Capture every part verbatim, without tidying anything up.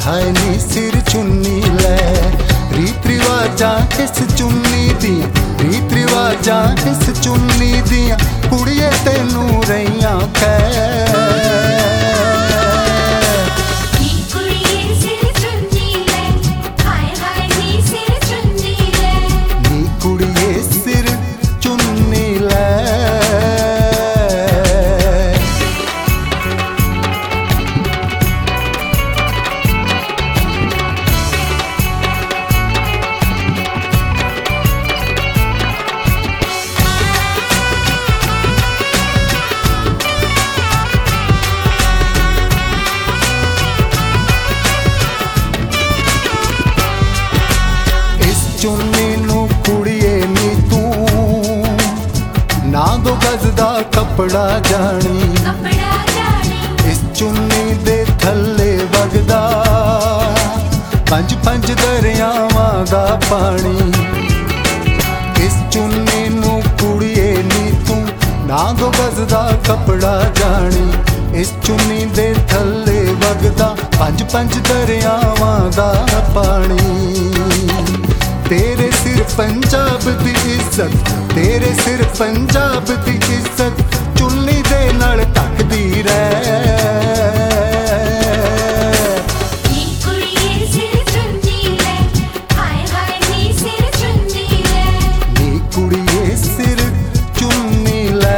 हाय नी सिर चुन्नी लै। रीत रिवाजां इस चुन्नी दियां, रीत रिवाजां इस चुन्नी दियां, कुड़िए तेनू रहियां खैर। चुन्नी नू कुड़िए नी तू ना दो गज दा कपड़ा जानी, इस चुन्नी दे थल्ले वगदा पंज पंज दरियावां दा पानी। इस चुन्नी नू कुड़िए नी तू ना दो गज दा कपड़ा जानी, इस चुन्नी दे थल्ले वगदा पंज पंज दरियावां दा पानी। तेरे सिर पंजाब दी इज्जत, तेरे सिर पंजाब दी इज्जत, चुन्नी दे नाल ढकदी रह। नी कुड़िए सिर चुन्नी लै, हाय हाय नी सिर चुन्नी लै, नी कुड़िए सिर चुन्नी लै।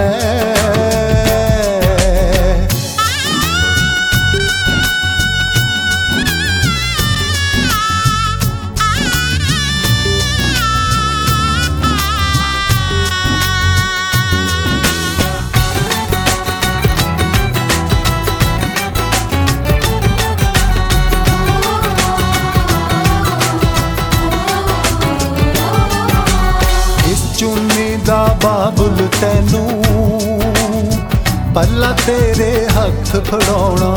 चुन्नी दा बाबुल तैनू पल्ला तेरे हथ फड़ाउणा,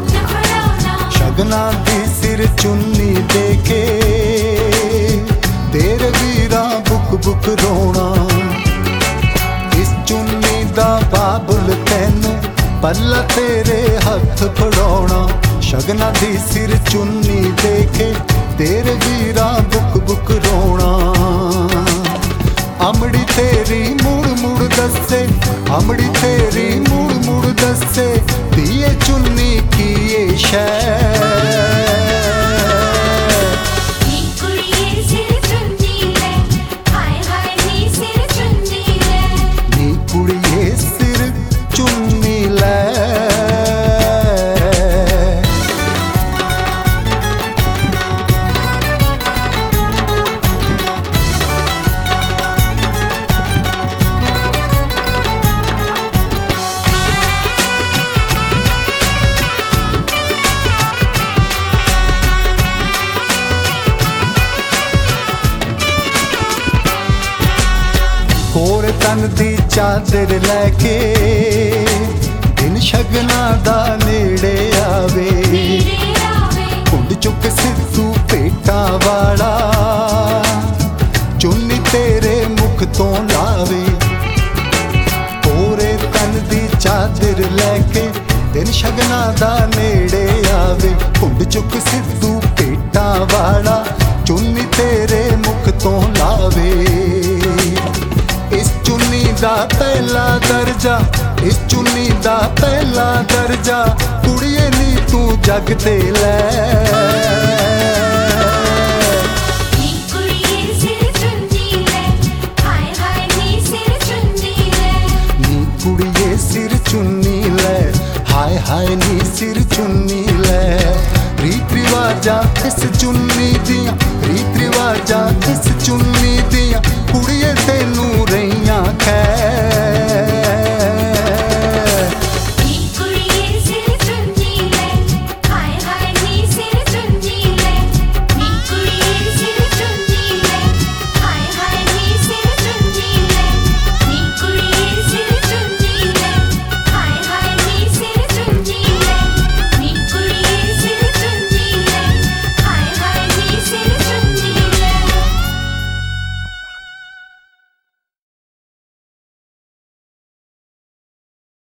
शगना दी सिर चुन्नी देके तेरे वीरां बुक बुक रोना। इस चुन्नी दा बाबुल तैनू पल्ला तेरे हथ फड़ाउणा, शगना दी सिर चुन्नी देके तेरे वीरां बुक बुक रोना। अमड़ी तेरी मुड़ मुड़ दसे, अमड़ी तेरी मुड़ मुड़ दसे, दिए चुन्नी की ये शै। नी कुड़िए सिर चुन्नी लै, हाय हाय नी सिर चुन्नी लै, नी कुड़िए सिर चुन्नी लै। कोर तन दी चादर लैके दिन शगना दा नेड़े आवे, कुंड चुक सिद्धू पेटा वाला चुन्नी तेरे मुख तो लावे। कोरे तन दी चादर लैके दिन शगना दा नेड़े आवे, कुंड चुक सिद्धू पेटा वाला चुन्नी तेरे मुख तो लावे। इस चुन्नी दा पहला दर्जा, इस चुन्नी दा पहला दर्जा, कुड़िए नी तू जग दे लै। नी कुड़िए सिर चुन्नी लै, हाय हाय नी सिर चुन्नी लै, नी कुड़िए सिर चुन्नी लै, हाय हाय नी सिर चुन्नी लै। रीत रिवाजां इस चुन्नी दियां, रीत रिवाजां इस चुन्नी दियां, कुड़िए तेनू रहियां खैर।